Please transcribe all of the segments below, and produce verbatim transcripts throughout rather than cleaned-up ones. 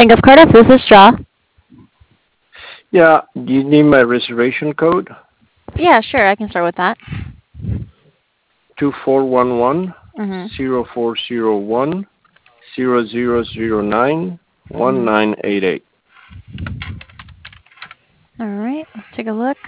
Bank of Cardiff, this is Shaw. Yeah, do you need my reservation code? Yeah, sure, I can start with that. Two four one one Mm-hmm. zero four zero one zero zero zero nine one Mm-hmm. nine eight eight. All right, let's take a look.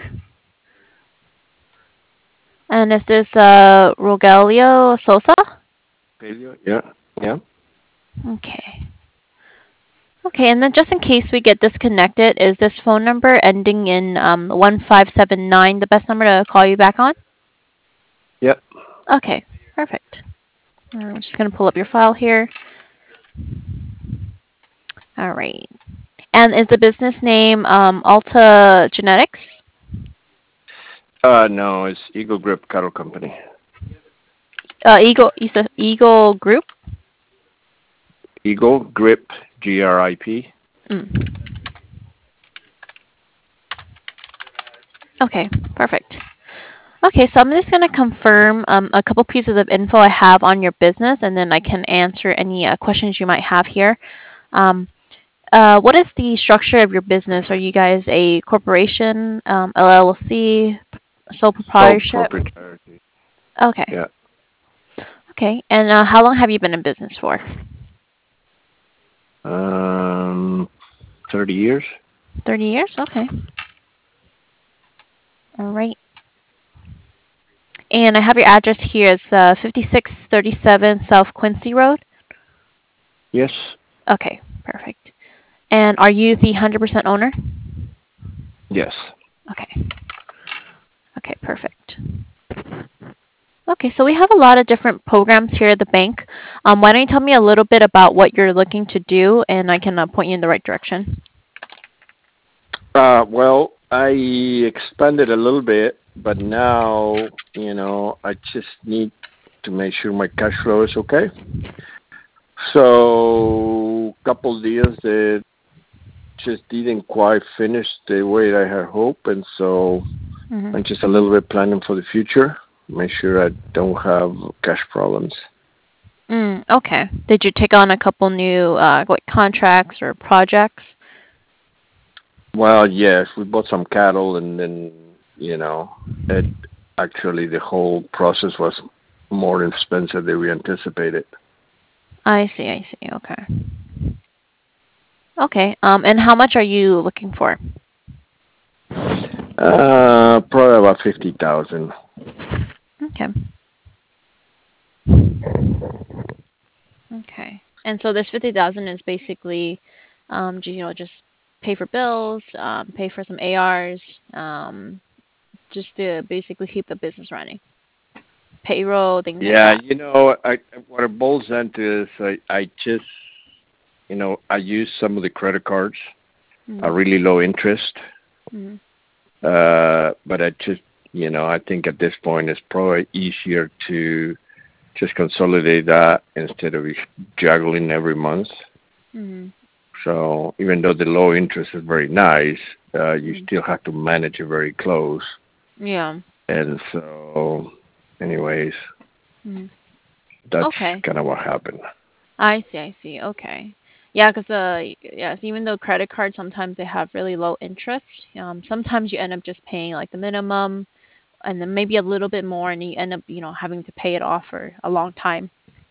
And is this uh, Rogelio Sosa? Yeah, yeah. Okay. Okay, and then just in case we get disconnected, is this phone number ending in um, one five seven nine the best number to call you back on? Yeah. Okay, perfect. I'm just going to pull up your file here. All right. And is the business name um, Alta Genetics? Uh, no, it's Eagle Grip Cattle Company. Uh, Eagle, you said Eagle Group? Eagle Grip, G R I P. Mm. Okay, perfect. Okay, so I'm just going to confirm um, a couple pieces of info I have on your business, and then I can answer any uh, questions you might have here. Um, uh, what is the structure of your business? Are you guys a corporation, um, L L C, sole Sole proprietorship? proprietary. Okay. Yeah. Okay, and uh, how long have you been in business for? Um, thirty years. thirty years? Okay. All right. And I have your address here. It's uh, fifty-six thirty-seven South Quincy Road. Yes. Okay, perfect. And are you the one hundred percent owner? Yes. Okay. Okay, perfect. Okay, so we have a lot of different programs here at the bank. Um, why don't you tell me a little bit about what you're looking to do, and I can uh, point you in the right direction. Uh, well, I expanded a little bit, but now, you know, I just need to make sure my cash flow is okay. So, couple deals that just didn't quite finish the way I had hoped, and so Mm-hmm. I'm just a little bit planning for the future, make sure I don't have cash problems. Mm, okay. Did you take on a couple new uh, like contracts or projects? Well, yes, we bought some cattle, and then, you know, it actually the whole process was more expensive than we anticipated. I see. I see. Okay. Okay. Um, and how much are you looking for? Uh, probably about fifty thousand. Okay. Okay. And so this fifty thousand is basically, um, ju- you know, just pay for bills, um, pay for some A Rs, um, just to basically keep the business running, payroll, things like Yeah, that. you know, I what it boils down to is I I just you know I use some of the credit cards, are Mm-hmm. really low interest, Mm-hmm. uh, but I just you know I think at this point it's probably easier to just consolidate that instead of juggling every month. Mm-hmm. So even though the low interest is very nice, uh, you Mm-hmm. still have to manage it very close. Yeah. And so, anyways, Mm-hmm. that's Okay. kind of what happened. I see. I see. Okay. Yeah, because uh, yes, even though credit cards sometimes they have really low interest, um, sometimes you end up just paying like the minimum, and then maybe a little bit more, and you end up, you know, having to pay it off for a long time.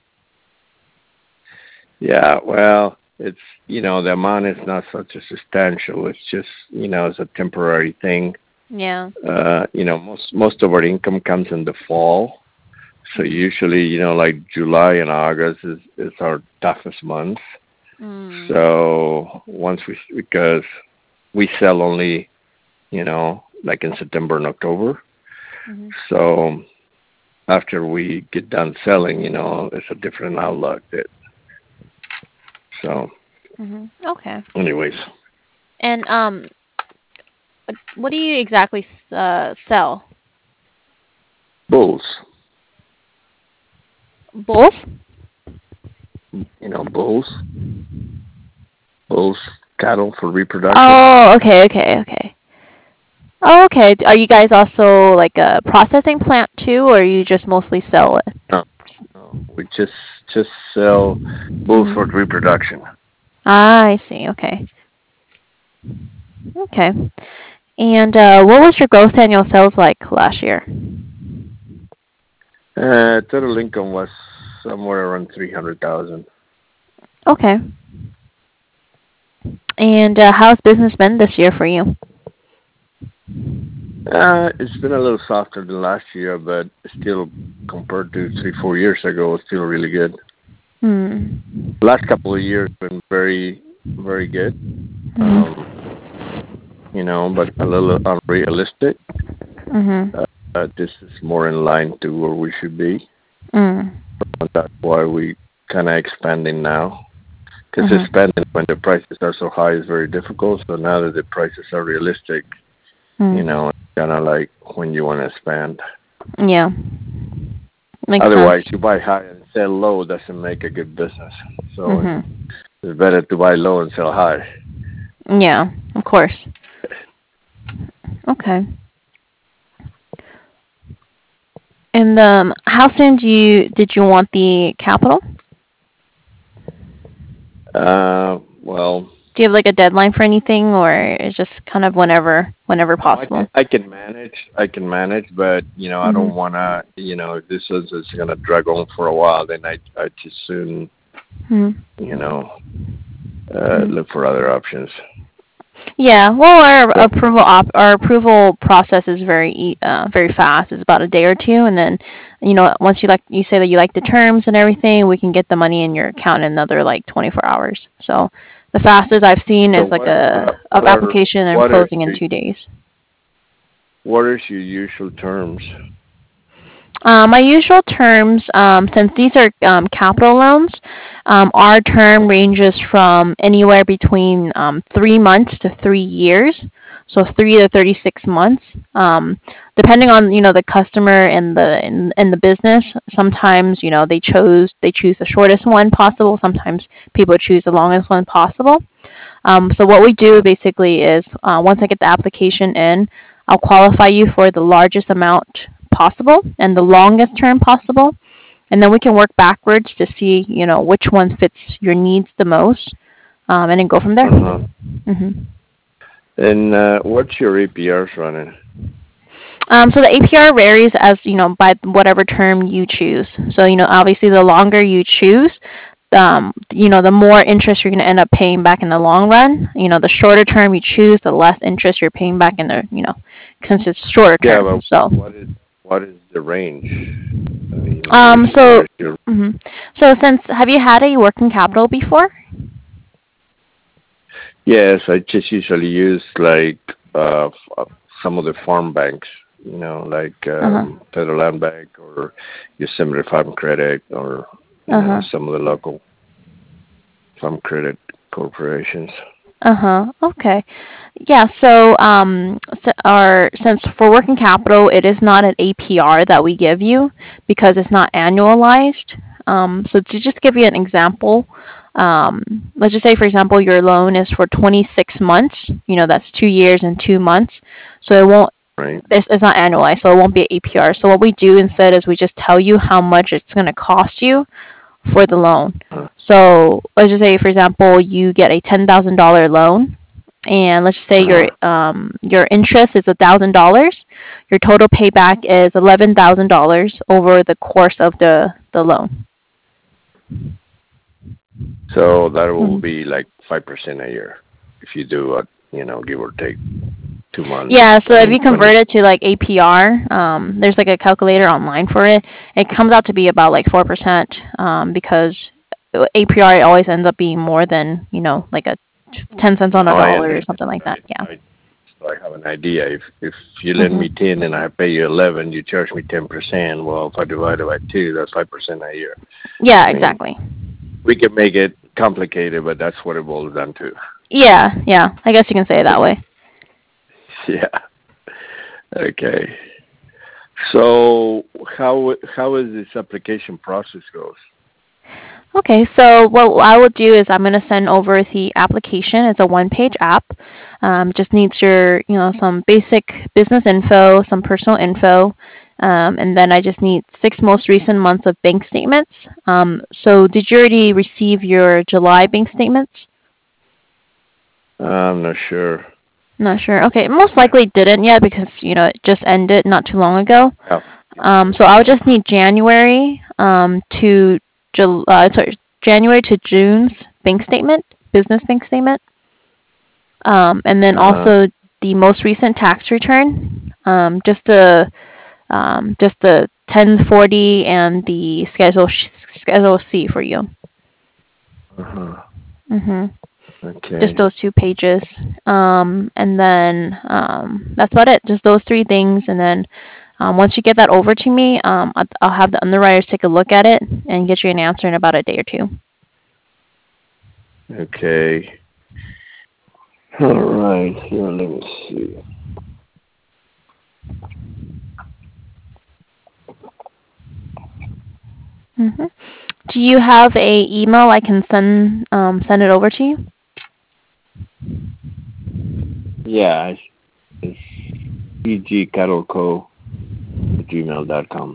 Yeah, well, it's you know the amount is not such a substantial. It's just you know it's a temporary thing. Yeah. Uh, you know most most of our income comes in the fall, so Mm. usually you know like July and August is is our toughest months. Mm. So once we because we sell only you know like in September and October. Mhm. So after we get done selling, you know, it's a different outlook. That so, Mhm. Okay. anyways, And um, what do you exactly uh sell? bulls, Both? you know, bulls, bulls, cattle for reproduction. Oh, okay, okay, okay. Oh, okay. Are you guys also like a processing plant too, or you just mostly sell it? No, no, we just just sell bulls for Mhm. reproduction. Ah, I see. Okay. Okay. And uh, what was your gross annual sales like last year? Uh, total income was somewhere around three hundred thousand. Okay. And uh, how's business been this year for you? Uh, it's been a little softer than last year, but still, compared to three, four years ago, it's still really good. Hmm. Last couple of years been very, very good. Um, Hmm. you know, but a little unrealistic. Hmm. Uh, uh, this is more in line to where we should be. Mm. And that's why we kind of expanding now. Because Hmm. expanding when the prices are so high is very difficult. So now that the prices are realistic, you Mm. know, it's kind of like when you want to expand. Yeah, makes sense. Otherwise, you buy high and sell low doesn't make a good business. So Hmm. it's better to buy low and sell high. Yeah, of course. Okay. And um, how soon do you did you want the capital? Uh, well, Do you have like a deadline for anything, or it's just kind of whenever whenever no, I can possible? I can manage. I can manage, but you know, I don't Mhm. wanna. You know, if this is, is gonna drag on for a while, then I I just soon Mhm. you know uh, Mhm. look for other options. Yeah. Well, our So approval op- our approval process is very e- uh, very fast. It's about a day or two, and then you know once you like you say that you like the terms and everything, we can get the money in your account in another like twenty-four hours. So the fastest I've seen so is like what what a are of what are application and what are closing in your two days. what is your usual terms? Uh, my usual terms, um, since these are um, capital loans, um, our term ranges from anywhere between um, three months to three years, so three to thirty-six months, um, depending on you know the customer and the and, and the business. Sometimes you know they chose they choose the shortest one possible. Sometimes people choose the longest one possible. Um, so what we do basically is uh, once I get the application in, I'll qualify you for the largest amount possible and the longest term possible, and then we can work backwards to see you know which one fits your needs the most, um, and then go from there. Uh huh. hmm And uh, what's your A P Rs running? Um, so the A P R varies as you know by whatever term you choose. So you know obviously the longer you choose, um, you know, the more interest you're going to end up paying back in the long run. You know, the shorter term you choose, the less interest you're paying back in the, you know, since it's shorter Yeah, term. but So, what is what is the range? Uh, you know, um, usually what so, is your mhm. so since have you had a working capital before? Yes, I just usually use like uh, f- uh, some of the farm banks, you know, like Uh huh. um, Federal Land Bank or Yosemite Farm Credit or, you Uh know, huh. some of the local farm credit corporations. Uh huh. Okay. Yeah. So, um, s- our since for working capital, it is not an A P R that we give you because it's not annualized. Um, so to just give you an example, um, let's just say, for example, your loan is for twenty-six months. You know, that's two years and two months. So it won't. Right. It's, it's not annualized, so it won't be an A P R. So what we do instead is we just tell you how much it's going to cost you for the loan. Uh, So let's just say, for example, you get a ten thousand dollar loan, and let's just say your uh, um your interest is a thousand dollars. Your total payback is eleven thousand dollars over the course of the the loan. so that will Mhm. be like five percent a year if you do, uh, you know, give or take two months. Yeah, so I if mean, you twenty. convert it to like A P R, um, there's like a calculator online for it. It comes out to be about like four percent, um, because A P R always ends up being more than you know like a ten cents on No, a I dollar or understand. something like I, that. Yeah. I, so I have an idea. If if you lend me Mhm. ten and I pay you eleven, you charge me ten percent. Well, if I divide it by two, that's five percent a year. Yeah, I mean, exactly. we can make it complicated, but that's what it boils down to. Yeah, yeah. I guess you can say it that way. Yeah. Okay. So how how is this application process goes? Okay, so what I will do is I'm going to send over the application. It's a one-page app. Um, just needs your, you know, some basic business info, some personal info, um, and then I just need six most recent months of bank statements. Um, so did you already receive your July bank statements? I'm not sure. Not sure. Okay, most likely didn't yet because you know it just ended not too long ago. Yeah. Um, so I'll just need January um to July, sorry, January to June's bank statement, business bank statement, um, and then Uh, also the most recent tax return, um, just the um, just the ten forty and the schedule sh- schedule C for you. uh-huh. hmm Just Okay. those two pages, um, and then um, that's about it. Just those three things, and then um, once you get that over to me, um, I'll, I'll have the underwriters take a look at it and get you an answer in about a day or two. Okay. All right. Here, let me see. hmm Do you have a email I can send um, send it over to you? Yeah, it's, it's egcattleco at gmail dot com.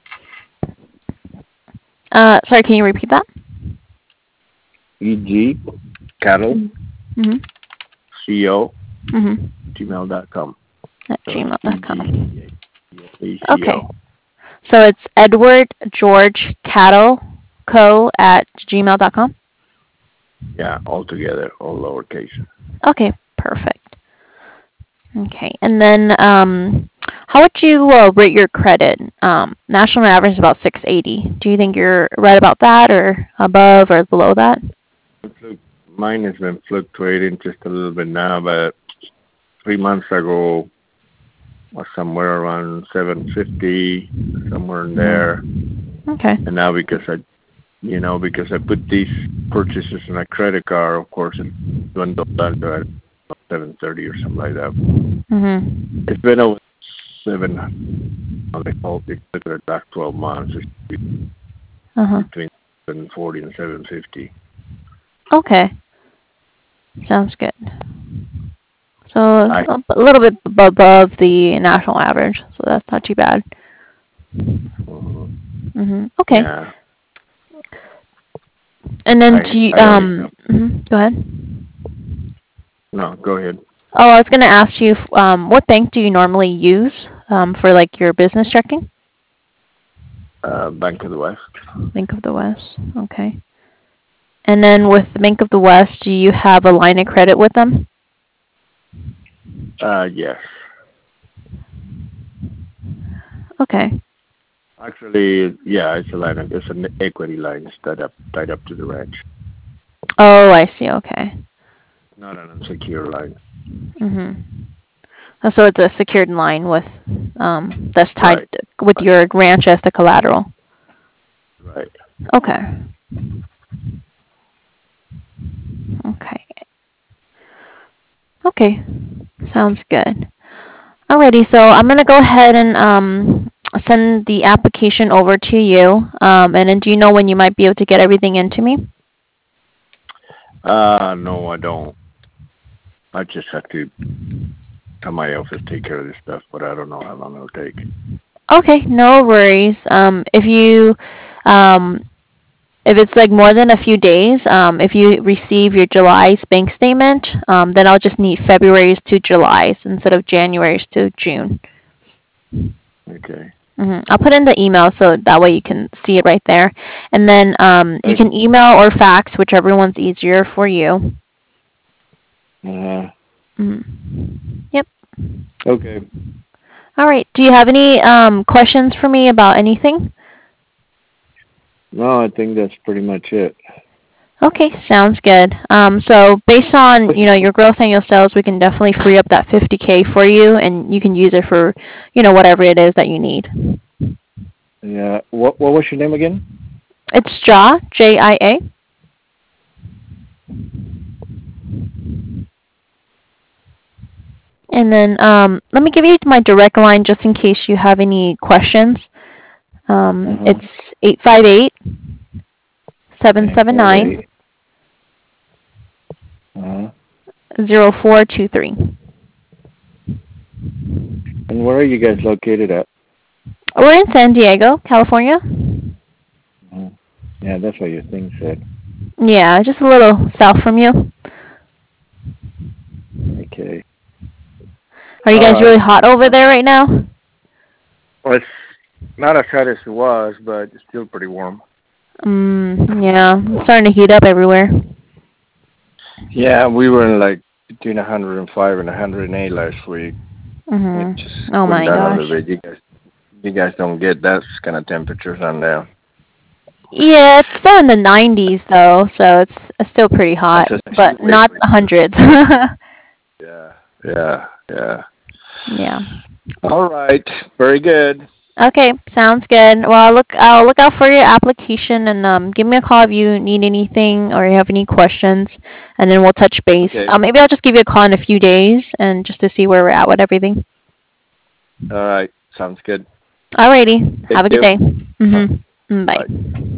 Uh, sorry, can you repeat that? Eg cattle Mm-hmm. co Mm-hmm. gmail dot com. At So it's gmail dot com. E G A C Okay. O. So it's Edward George Cattle Co at gmail dot com. Yeah, all together, all lowercase. Okay, perfect. Okay, and then um, how would you uh, rate your credit? Um, national average is about six eighty. Do you think you're right about that, or above, or below that? Mine has been fluctuating just a little bit now, but three months ago was somewhere around seven fifty, somewhere in there. Okay. And now because I, you know, because I put these purchases in a credit card, of course, it dwindled down to seven thirty or something like that. Mhm. It's been over seven. How they call it? The last twelve months is Uh huh. between seven forty and seven fifty. Okay. Sounds good. So I a a little bit above the national average, so that's not too bad. uh, Mhm. Okay. yeah. And then I do you, I only um have mhm, go ahead. no. Go ahead. Oh, I was gonna ask you, if, um, what bank do you normally use um, for like your business checking? Uh, Bank of the West. Bank of the West. Okay. And then with the Bank of the West, do you have a line of credit with them? Uh, yes. Okay. Actually, yeah, it's a line. Of, it's an equity line tied up tied up to the ranch, Oh, I see. Okay. not an unsecured line. Mhm. Oh, so it's a secured line with um that's tied Right. with Right. your ranch as the collateral. Right. Okay. Okay. Okay. Sounds good. Alrighty, so I'm gonna go ahead and um send the application over to you. Um, and then do you know when you might be able to get everything into me? Uh, no, I don't. I just have to have my office take care of this stuff, but I don't know how long it'll take. Okay, no worries. Um, if you um if it's like more than a few days, um, if you receive your July's bank statement, um, then I'll just need February's to July's instead of January's to June. Okay. hmm I'll put in the email so that way you can see it right there. And then um, you Okay. can email or fax, whichever one's easier for you. Uh, hmm Yep. okay. All right. Do you have any um, questions for me about anything? No, I think that's pretty much it. Okay, sounds good. Um, so based on you know your gross annual sales, we can definitely free up that fifty K for you, and you can use it for you know whatever it is that you need. Yeah. What What was your name again? It's Jia, J I A. And then um, let me give you my direct line just in case you have any questions. Uh Um, huh. it's eight five eight, seven Eight seven five nine, eight. Uh huh. zero four two three. And where are you guys located at? We're in San Diego, California. Uh-huh. Yeah, that's what your thing said. Yeah, just a little south from you. Are you All guys right. really hot over there right now? Well, it's not as hot as it was, but it's still pretty warm. Mm, yeah, it's starting to heat up everywhere. Yeah, we were in like between one hundred five and one hundred eight last week. It just Mhm. Oh cooled my down a little gosh. bit. You guys, you guys don't get that kind of temperatures on there. Yeah, it's still in the nineties though, so it's, it's still pretty hot, That's actually but way not pretty good. hundreds. Yeah, yeah, yeah. Yeah. All right, very good. Okay, sounds good. Well, I'll look I'll look out for your application and um give me a call if you need anything or you have any questions, and then we'll touch base. Okay, Uh, maybe I'll just give you a call in a few days and just to see where we're at with everything. all right, sounds good. Alrighty, Thank have a good you. day. Uh, Mhm. Mm, bye. bye.